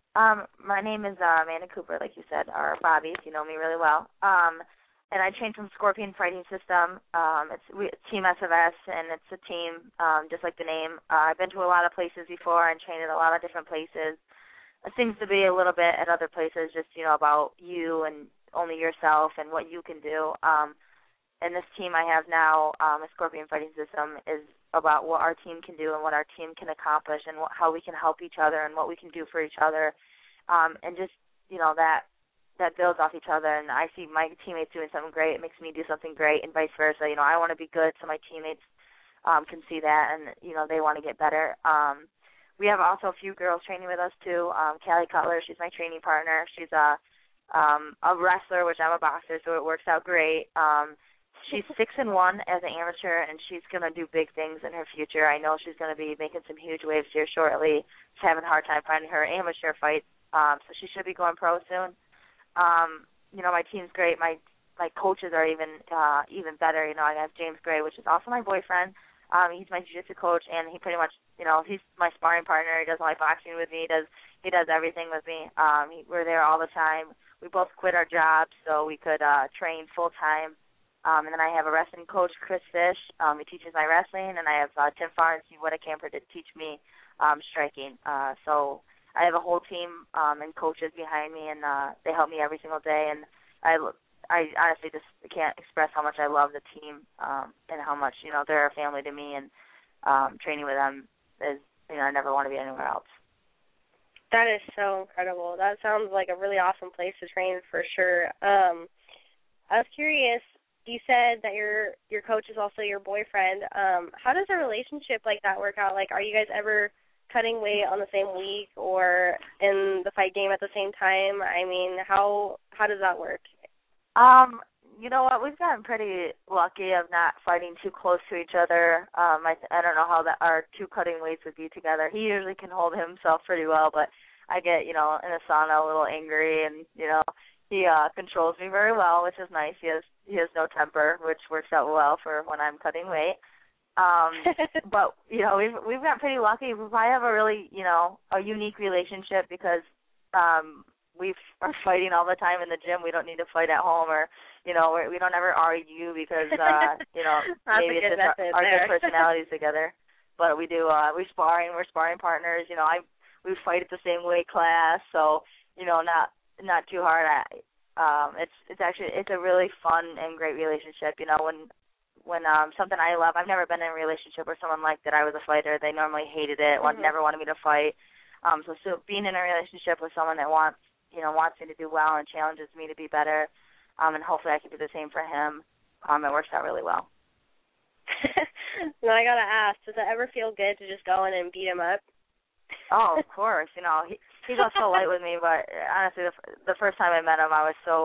My name is Amanda Cooper, like you said, or Bobby, if you know me really well. And I train from Scorpion Fighting System. It's Team SFS, and it's a team, just like the name. I've been to a lot of places before and trained at a lot of different places. It seems to be a little bit at other places just, you know, about you and only yourself and what you can do. And this team I have now, a Scorpion Fighting System, is about what our team can do and what our team can accomplish and how we can help each other and what we can do for each other. And just, you know, that builds off each other. And I see my teammates doing something great. It makes me do something great and vice versa. You know, I want to be good so my teammates can see that and, you know, they want to get better. We have also a few girls training with us, too. Callie Cutler, she's my training partner. She's a wrestler, which I'm a boxer, so it works out great. She's 6-1 as an amateur, and she's going to do big things in her future. I know she's going to be making some huge waves here shortly. She's having a hard time finding her amateur fights, so she should be going pro soon. You know, my team's great. My coaches are even better. You know, I have James Gray, which is also my boyfriend. He's my jiu-jitsu coach, and he pretty much, you know, he's my sparring partner. He does my boxing with me. He does everything with me. We're there all the time. We both quit our jobs so we could train full-time. And then I have a wrestling coach, Chris Fish. He teaches my wrestling, and I have Tim Farr and Steve Whitacamper to teach me striking. So I have a whole team and coaches behind me, and they help me every single day. And I honestly just can't express how much I love the team and how much, you know, they're a family to me. And training with them is, you know, I never want to be anywhere else. That is so incredible. That sounds like a really awesome place to train for sure. I was curious. You said that your coach is also your boyfriend. How does a relationship like that work out? Like, are you guys ever cutting weight on the same week or in the fight game at the same time? I mean, how does that work? You know what? We've gotten pretty lucky of not fighting too close to each other. I don't know how our 2 cutting weights would be together. He usually can hold himself pretty well, but I get, you know, in a sauna a little angry, and, you know, he controls me very well, which is nice. He has no temper, which works out well for when I'm cutting weight. But, you know, we've got pretty lucky. We probably have a really, you know, a unique relationship because we are fighting all the time in the gym. We don't need to fight at home, or, you know, we don't ever argue because, you know, maybe it's just our good personalities together. But we do, we're sparring partners. You know, we fight at the same weight class, so, you know, not too hard. It's a really fun and great relationship. You know, when something I love, I've never been in a relationship where someone liked that I was a fighter. They normally hated it, never wanted me to fight. So being in a relationship with someone that wants me to do well and challenges me to be better, and hopefully I can do the same for him, it works out really well. Now I gotta ask, does it ever feel good to just go in and beat him up? Oh, of course. You know, he goes so light with me, but honestly, the first time I met him, I was so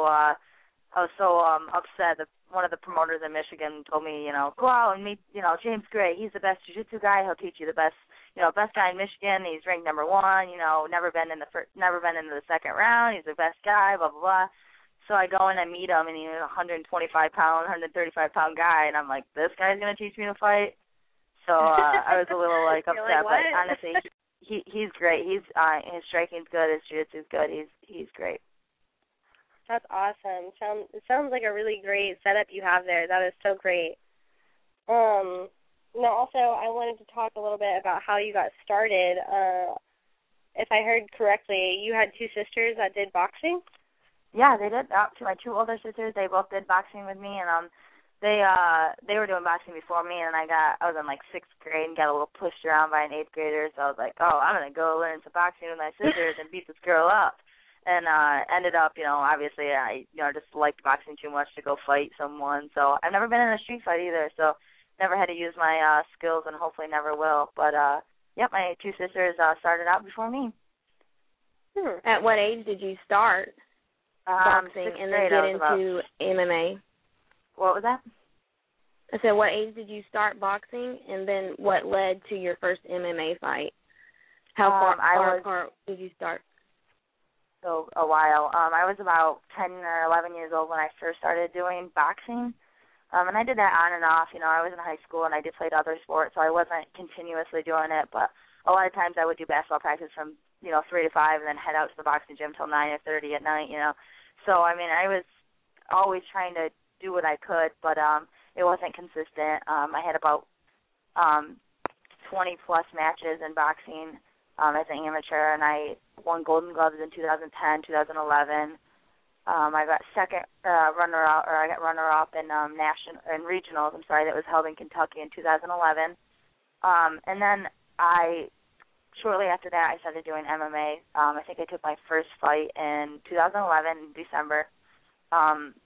upset that one of the promoters in Michigan told me, you know, go out and meet, you know, James Gray. He's the best jiu-jitsu guy. He'll teach you the best guy in Michigan. He's ranked #1. You know, never been into the second round. He's the best guy. Blah blah blah. So I go in and meet him, and he's a 125-pound, 135-pound guy, and I'm like, this guy's gonna teach me to fight. So I was a little like upset, but honestly, he's great. His striking's good. His jiu-jitsu's good. He's great. That's awesome. It sounds like a really great setup you have there. That is so great. Now, also, I wanted to talk a little bit about how you got started. If I heard correctly, you had 2 sisters that did boxing? Yeah, they did. My 2 older sisters, they both did boxing with me, and they were doing boxing before me, and I was in like 6th grade and got a little pushed around by an 8th grader, so I was like, oh, I'm going to go learn some boxing with my sisters and beat this girl up. And ended up, obviously I, just liked boxing too much to go fight someone. So I've never been in a street fight either. So never had to use my skills, and hopefully never will. But my two sisters started out before me. At what age did you start boxing and then get into MMA? What was that? I said, what age did you start boxing, and then what led to your first MMA fight? How far apart did you start? So a while. I was about 10 or 11 years old when I first started doing boxing. And I did that on and off. I was in high school and I did play other sports, so I wasn't continuously doing it. But a lot of times I would do basketball practice from, 3 to 5 and then head out to the boxing gym till 9 or 30 at night, So, I was always trying to do what I could, but it wasn't consistent. I had about 20-plus matches in boxing as an amateur, and I won Golden Gloves in 2010, 2011. I got I got runner-up in regionals. That was held in Kentucky in 2011. And then shortly after that, I started doing MMA. I think I took my first fight in 2011 in December. I've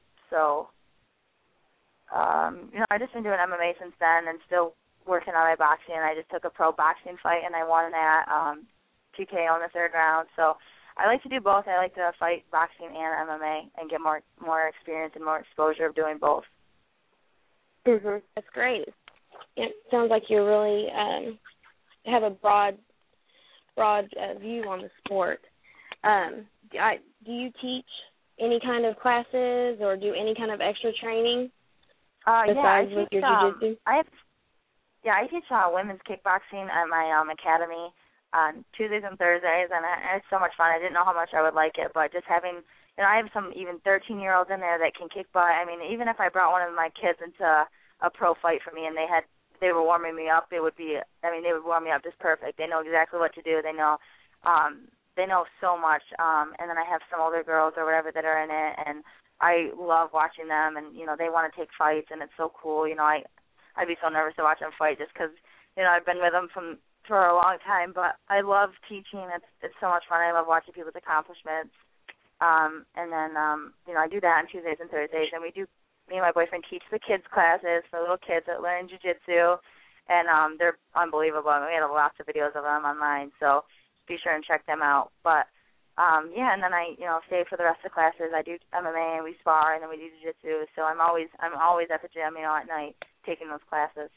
just been doing MMA since then and still working on my boxing. I just took a pro boxing fight and I won that TKO in the third round. So I like to do both. I like to fight boxing and MMA and get more experience and more exposure of doing both. That's great. It sounds like you really have a broad view on the sport. Do you teach any kind of classes or do any kind of extra training besides with your jiu-jitsu? I teach women's kickboxing at my academy on Tuesdays and Thursdays, and it's so much fun. I didn't know how much I would like it, but just having, I have some even 13-year-olds in there that can kick butt. Even if I brought one of my kids into a pro fight for me and they were warming me up, they would warm me up just perfect. They know exactly what to do. They know so much. And then I have some older girls or whatever that are in it, and I love watching them, and, they want to take fights, and it's so cool. I'd be so nervous to watch them fight just because, I've been with them for a long time. But I love teaching. It's so much fun. I love watching people's accomplishments. And then, I do that on Tuesdays and Thursdays. And me and my boyfriend teach the kids classes for little kids that learn jiu-jitsu. And they're unbelievable. We have lots of videos of them online. So be sure and check them out. But, and then I, stay for the rest of the classes. I do MMA and we spar and then we do jiu-jitsu. So I'm always at the gym, at night taking those classes.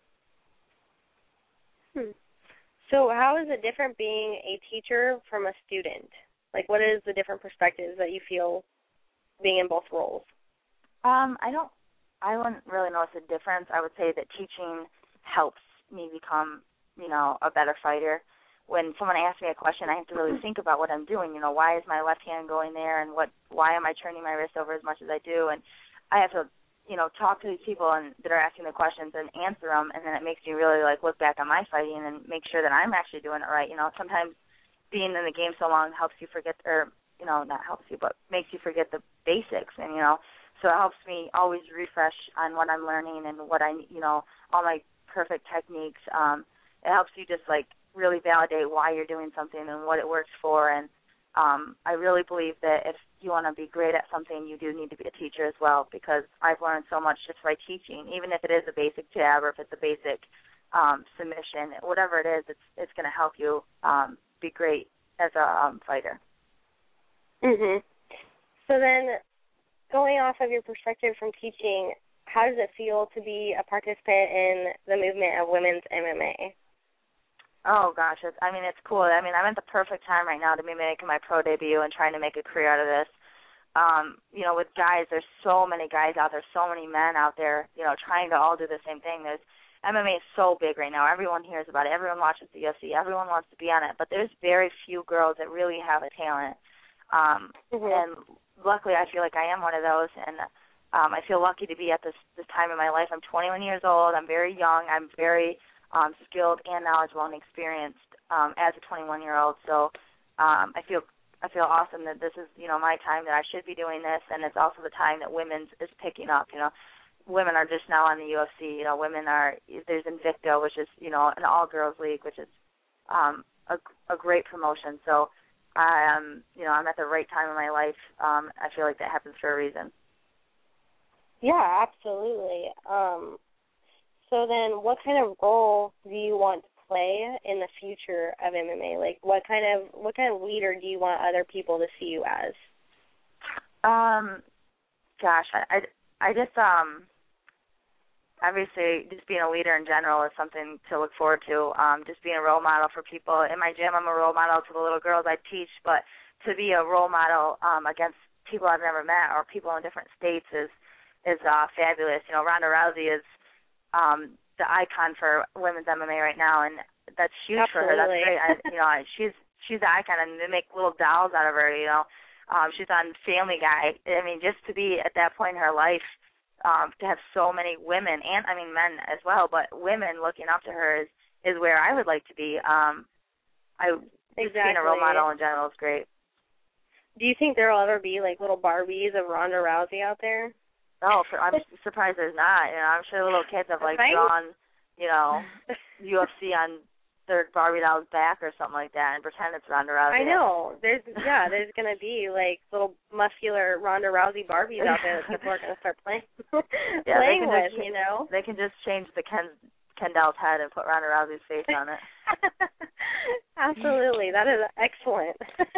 So how is it different being a teacher from a student? What is the different perspectives that you feel being in both roles? I wouldn't really notice a difference. I would say that teaching helps me become, a better fighter. When someone asks me a question, I have to really think about what I'm doing. Why is my left hand going there, and why am I turning my wrist over as much as I do? And I have to, talk to these people that are asking the questions and answer them, and then it makes me really look back on my fighting and make sure that I'm actually doing it right. Sometimes being in the game so long helps you forget, or not helps you, but makes you forget the basics, and so it helps me always refresh on what I'm learning and what all my perfect techniques. It helps you just really validate why you're doing something and what it works for. And I really believe that if you want to be great at something, you do need to be a teacher as well, because I've learned so much just by teaching. Even if it is a basic jab or if it's a basic submission, whatever it is, it's going to help you be great as a fighter. So then, going off of your perspective from teaching, how does it feel to be a participant in the movement of women's MMA? Oh, gosh. It's cool. I'm at the perfect time right now to be making my pro debut and trying to make a career out of this. With guys, there's so many guys out there, so many men out there, trying to all do the same thing. MMA is so big right now. Everyone hears about it. Everyone watches the UFC. Everyone wants to be on it. But there's very few girls that really have a talent. And luckily, I feel like I am one of those. And I feel lucky to be at this time in my life. I'm 21 years old. I'm very young. I'm very skilled and knowledgeable and experienced as a 21-year-old. So I feel awesome that this is, my time, that I should be doing this, and it's also the time that women's is picking up. Women are just now on the UFC. There's Invicta, which is, an all-girls league, which is a great promotion. So I'm at the right time in my life. I feel like that happens for a reason. Yeah, absolutely. So then what kind of role do you want to play in the future of MMA? Like what kind of leader do you want other people to see you as? Gosh, I just obviously just being a leader in general is something to look forward to. Just being a role model for people. In my gym, I'm a role model to the little girls I teach, but to be a role model against people I've never met or people in different states is fabulous. You know, Ronda Rousey is the icon for women's MMA right now, and that's huge for her. That's great. She's the icon, and they make little dolls out of her. You know, she's on Family Guy. I mean, just to be at that point in her life, to have so many women and men as well, but women looking up to her is where I would like to be. Just being a role model in general is great. Do you think there will ever be like little Barbies of Ronda Rousey out there? Oh, I'm surprised there's not. You know, I'm sure the little kids have drawn, UFC on their Barbie doll's back or something like that and pretend it's Ronda Rousey. I know. There's gonna be like little muscular Ronda Rousey Barbies out there that people are gonna start playing with. You know, they can just change the Ken doll's head and put Ronda Rousey's face on it. Absolutely, that is excellent.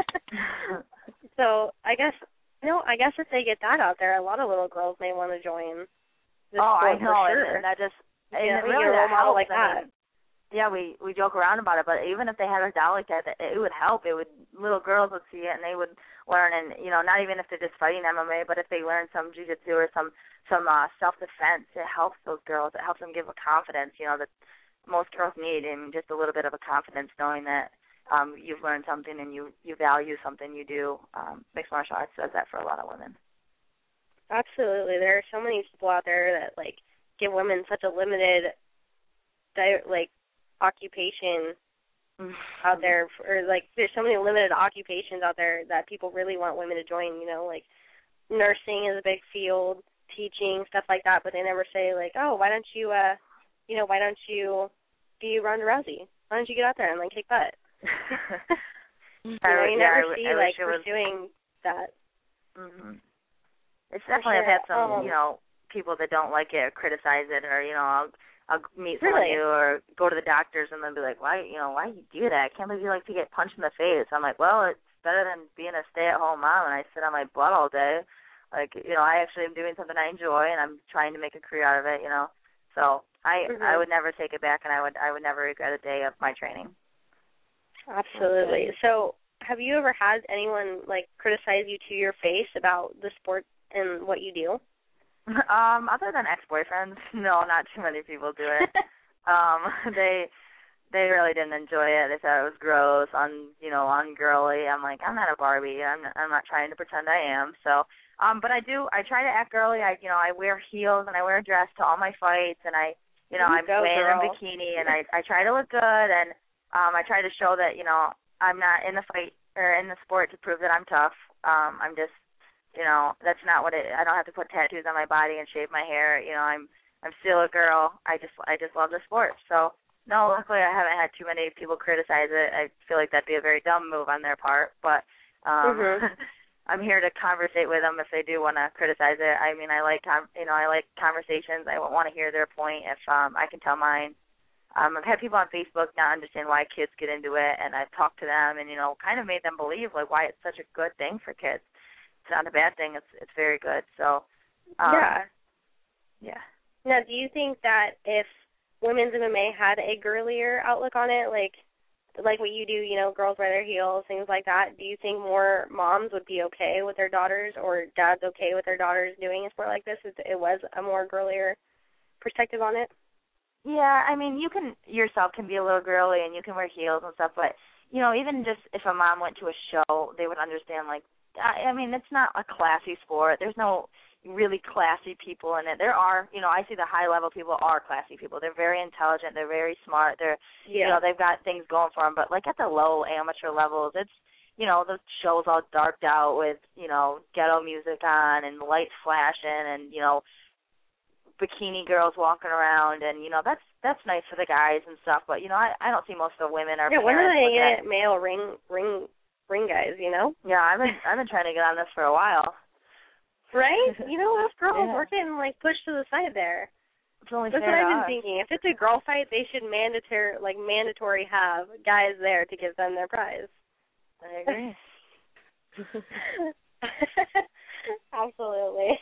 So I guess if they get that out there, a lot of little girls may want to join. I know, for sure. and that just really a role model like that. Yeah, we joke around about it, but even if they had a doll like that, it would help. Little girls would see it and they would learn, and not even if they're just fighting MMA, but if they learn some jiu-jitsu or some self-defense, it helps those girls. It helps them give a confidence, that most girls need, and just a little bit of a confidence knowing that you've learned something and you value something you do. Mixed martial arts does that for a lot of women. Absolutely. There are so many people out there that give women such a limited occupation out there, or there's so many limited occupations out there that people really want women to join. Nursing is a big field, teaching, stuff like that, but they never say oh, why don't you be Ronda Rousey? Why don't you get out there and kick butt? You never see pursuing that. Mm-hmm. It's definitely I've had some people that don't like it or criticize it, or I'll meet someone new or go to the doctors and they'll be like, why you do that? I can't believe you like to get punched in the face. I'm like, well, it's better than being a stay-at-home mom and I sit on my butt all day. I actually am doing something I enjoy and I'm trying to make a career out of it, So I would never take it back, and I would never regret a day of my training. Absolutely. So have you ever had anyone criticize you to your face about the sport and what you do? Other than ex-boyfriends, no, not too many people do it. They really didn't enjoy it. They thought it was gross, ungirly. I'm like, I'm not a Barbie. I'm not trying to pretend I am. So, but I try to act girly. I wear heels and I wear a dress to all my fights, and I'm playing in a bikini, and I try to look good, and I try to show that I'm not in the fight or in the sport to prove that I'm tough. I'm just that's not what I don't have to put tattoos on my body and shave my hair. I'm still a girl. I just love the sport. So no, luckily I haven't had too many people criticize it. I feel like that'd be a very dumb move on their part, but I'm here to conversate with them if they do want to criticize it. I mean, I like conversations. I want to hear their point if I can tell mine. I've had people on Facebook not understand why kids get into it, and I've talked to them and kind of made them believe why it's such a good thing for kids. It's not a bad thing. It's very good. So yeah. Now, do you think that if women's MMA had a girlier outlook on it, like what you do, girls wear their heels, things like that, do you think more moms would be okay with their daughters, or dads okay with their daughters doing a sport like this if it was a more girlier perspective on it? Yeah, I mean, you yourself can be a little girly and you can wear heels and stuff, but even just if a mom went to a show, they would understand I mean, it's not a classy sport. There's no really classy people in it. There are, I see the high-level people are classy people. They're very intelligent. They're very smart. They're, they've got things going for them. But, at the low amateur levels, it's, the show's all darked out with, ghetto music on and lights flashing and, bikini girls walking around. And, that's nice for the guys and stuff. But, I don't see most of the women are when are they going to get male ring ring guys, you know? Yeah, I've been trying to get on this for a while. Right? You know, us girls, Yeah. we're getting, like, pushed to the side there. It's only That's fair what to I've been us. thinking. If it's a girl fight, they should mandatory have guys there to give them their prize. I agree. Absolutely.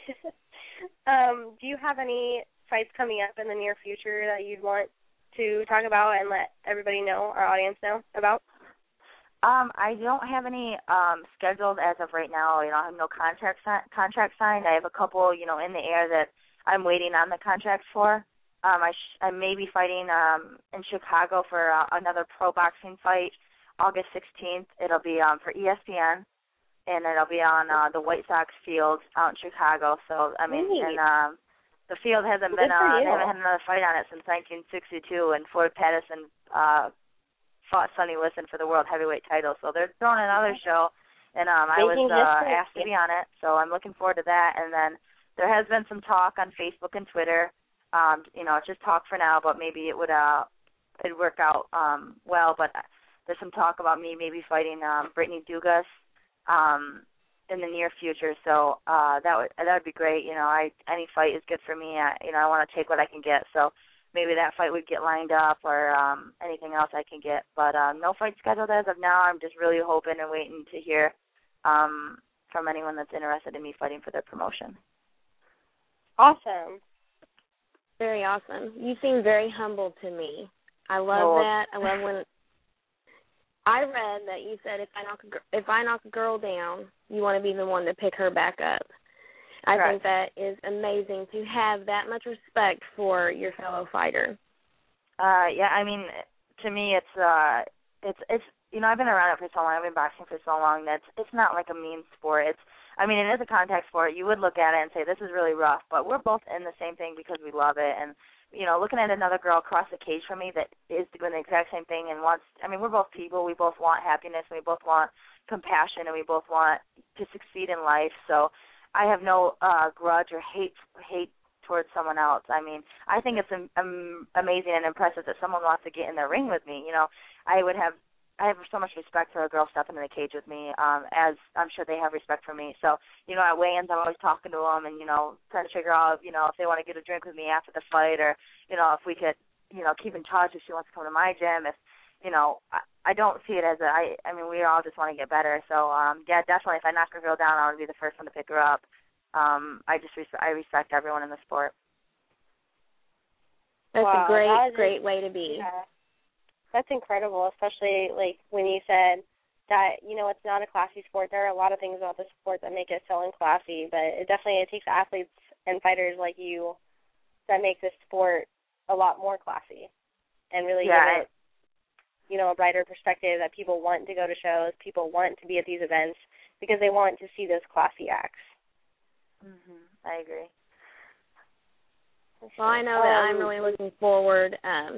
Do you have any fights coming up in the near future that you'd want to talk about and let everybody know, our audience know about? I don't have any scheduled as of right now. You know, I have no contract signed. I have a couple, you know, in the air that I'm waiting on the contracts for. I may be fighting in Chicago for another pro boxing fight, August 16th. It'll be for ESPN, and it'll be on the White Sox field out in Chicago. So, I mean, and the field hasn't been on. They haven't had another fight on it since 1962, and Floyd Patterson fought Sonny Liston for the world heavyweight title. So they're throwing another show, and I was asked to be on it. So I'm looking forward to that. And then there has been some talk on Facebook and Twitter. You know, it's just talk for now, but maybe it'd work out well. But there's some talk about me maybe fighting Brittany Dugas in the near future. So that would be great. You know, any fight is good for me. I want to take what I can get. So maybe that fight would get lined up or anything else I can get. But no fight scheduled as of now. I'm just really hoping and waiting to hear from anyone that's interested in me fighting for their promotion. Awesome. Very awesome. You seem very humble to me. I love that. I love when I read that you said if I knock a girl down, you want to be the one to pick her back up. I think that is amazing to have that much respect for your fellow fighter. Yeah, I mean, to me, it's you know, I've been around it for so long. I've been boxing for so long that it's not like a mean sport. It is a contact sport. You would look at it and say this is really rough, but we're both in the same thing because we love it. And you know, looking at another girl across the cage from me that is doing the exact same thing and wants. I mean, we're both people. We both want happiness. And we both want compassion, and we both want to succeed in life. So I have no grudge or hate towards someone else. I mean, I think it's amazing and impressive that someone wants to get in the ring with me. You know, I have so much respect for a girl stepping in the cage with me, as I'm sure they have respect for me. So, you know, at weigh-ins, I'm always talking to them and, you know, trying to figure out, you know, if they want to get a drink with me after the fight or, you know, if we could, you know, keep in touch if she wants to come to my gym. If, you know, I don't see it as I mean, we all just want to get better. So, yeah, definitely, if I knock a girl down, I want to be the first one to pick her up. I respect everyone in the sport. That's a great way to be. Yeah. That's incredible, especially like when you said that, you know, it's not a classy sport. There are a lot of things about the sport that make it so unclassy, but it takes athletes and fighters like you that make this sport a lot more classy and really give it, you know, a brighter perspective that people want to go to shows, people want to be at these events because they want to see those classy acts. I agree. Well, I know that I'm really looking forward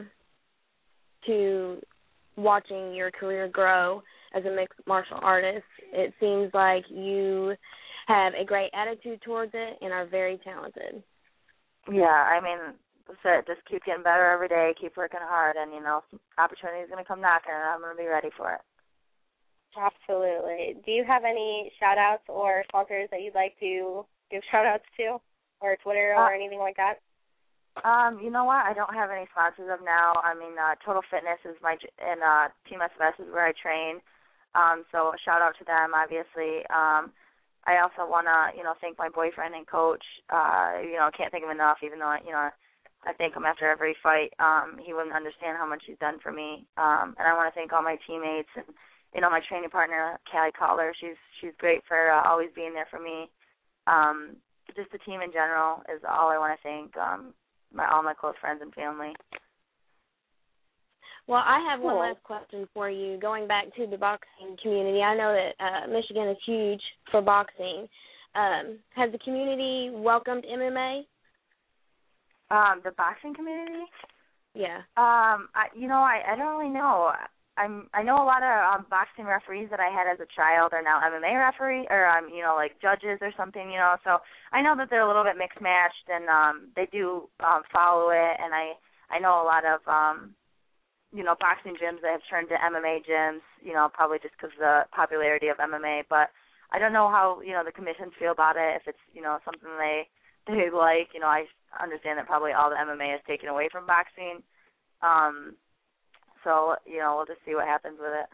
to watching your career grow as a mixed martial artist. It seems like you have a great attitude towards it and are very talented. Yeah, I mean, just keep getting better every day, keep working hard, and, you know, opportunity is going to come knocking, and I'm going to be ready for it. Absolutely. Do you have any shout-outs or sponsors that you'd like to give shout-outs to, or Twitter or anything like that? You know what? I don't have any sponsors of now. I mean, Total Fitness is and Team SBS is where I train. So a shout out to them, obviously. I also want to, you know, thank my boyfriend and coach. You know, I can't thank him enough, even though, you know, I thank him after every fight. He wouldn't understand how much he's done for me. And I want to thank all my teammates and, you know, my training partner, Callie Collar. She's great for always being there for me. Just the team in general is all I want to thank. All my close friends and family. Well, I have one last question for you. Going back to the boxing community, I know that Michigan is huge for boxing. Has the community welcomed MMA? The boxing community? Yeah. I don't really know. I know a lot of boxing referees that I had as a child are now MMA referee or you know, like judges or something, you know. So I know that they're a little bit mixed matched and they do follow it, and I know a lot of boxing gyms that have turned to MMA gyms, probably just because of the popularity of MMA. But I don't know how, the commissions feel about it, if it's, something they like. I understand that probably all the MMA is taken away from boxing. So, we'll just see what happens with it.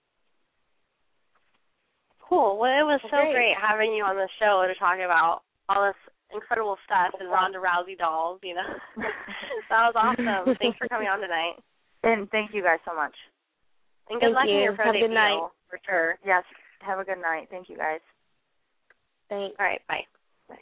Cool. Well, it was so great having you on the show to talk about all this incredible stuff and Ronda Rousey dolls, That was awesome. Thanks for coming on tonight. And thank you guys so much. And good luck in your pro debut. Have a good night. For sure. Yes. Have a good night. Thank you guys. Thanks. All right. Bye.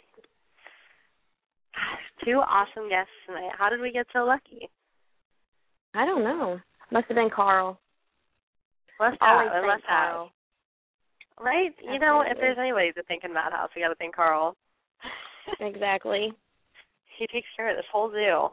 Two awesome guests tonight. How did we get so lucky? I don't know. Must have been Carl. Must have. Right? Absolutely. If there's anybody to think in Madhouse, we got to thank Carl. Exactly. He takes care of this whole zoo.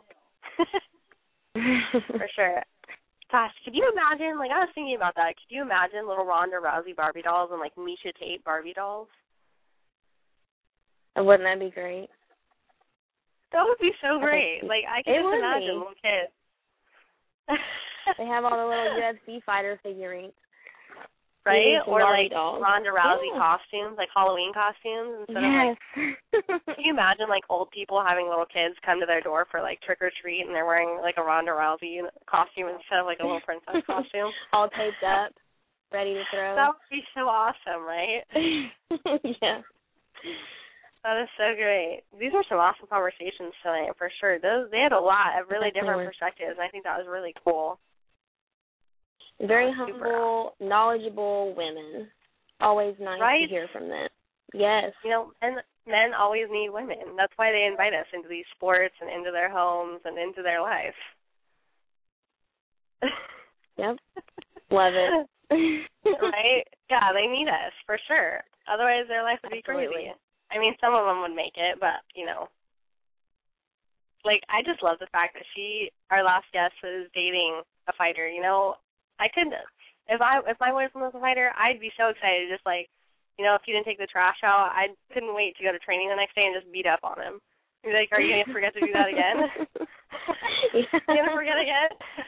For sure. Gosh, could you imagine, I was thinking about that, could you imagine little Ronda Rousey Barbie dolls and, Misha Tate Barbie dolls? Wouldn't that be great? That would be so great. I can just imagine little kids. They have all the little UFC fighter figurines. Right? Or dolls. Ronda Rousey costumes, Halloween costumes instead of can you imagine old people having little kids come to their door for trick or treat and they're wearing a Ronda Rousey costume instead of a little princess costume? All taped up, ready to throw. That would be so awesome, right? Yeah. That is so great. These are some awesome conversations tonight for sure. They had a lot of really different perspectives. I think that was really cool. Very humble, knowledgeable women. Always nice to hear from them. Yes. And men always need women. That's why they invite us into these sports and into their homes and into their life. Yep. Love it. Right? Yeah, they need us, for sure. Otherwise, their life would be crazy. I mean, some of them would make it, but, I just love the fact that our last guest, was dating a fighter, I couldn't. If my boyfriend was a fighter, I'd be so excited. Just if you didn't take the trash out, I couldn't wait to go to training the next day and just beat up on him. He'd be like, "Are you gonna forget to do that again? You gonna forget again?"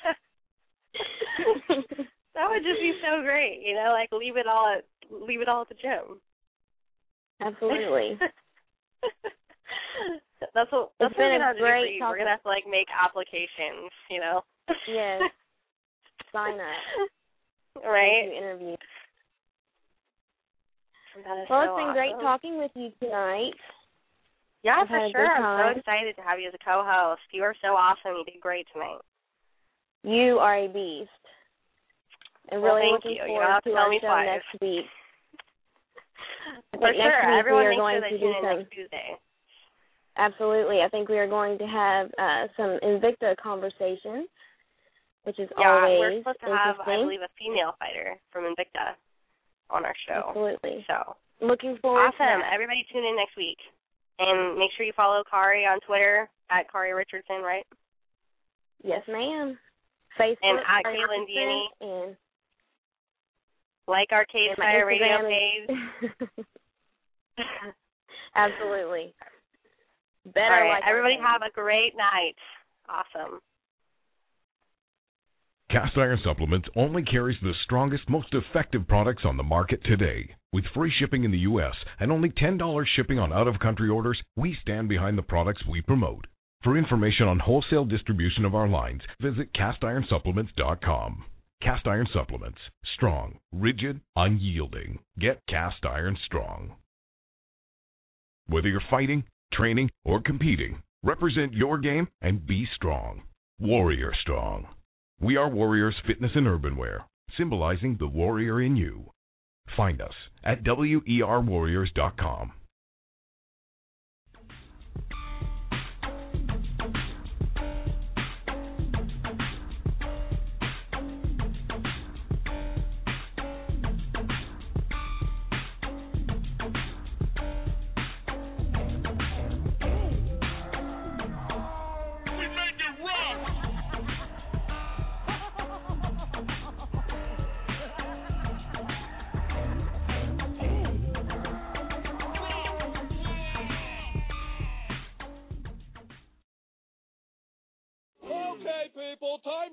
That would just be so great. Leave it all at the gym. Absolutely. That's what we're gonna have to do for you. We're gonna have to make applications. Yes. Sign up. Right. Interview. Well, it's been great talking with you tonight. Yeah, for sure. I'm so excited to have you as a co-host. You are so awesome. You did great tonight. You are a beast. And really looking forward to our show next week. For sure. Everyone make sure they tune in next Tuesday. Absolutely. I think we are going to have some Invicta conversations, which is always we're supposed to have, interesting. I believe, a female fighter from Invicta on our show. Absolutely. So looking forward to awesome. that. Everybody tune in next week. And make sure you follow Kari on Twitter at Kari Richardson, right? Yes, ma'am. Facebook. And at Caitlin Deany. And like our Cade Fire radio page. Absolutely. Better. All right, everybody have a great night. Awesome. Cast Iron Supplements only carries the strongest, most effective products on the market today. With free shipping in the U.S. and only $10 shipping on out-of-country orders, we stand behind the products we promote. For information on wholesale distribution of our lines, visit CastIronSupplements.com. Cast Iron Supplements. Strong, rigid, unyielding. Get Cast Iron Strong. Whether you're fighting, training, or competing, represent your game and be strong. Warrior Strong. We are Warriors Fitness and Urban Wear, symbolizing the warrior in you. Find us at WERWarriors.com.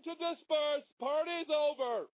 to disperse. Party's over.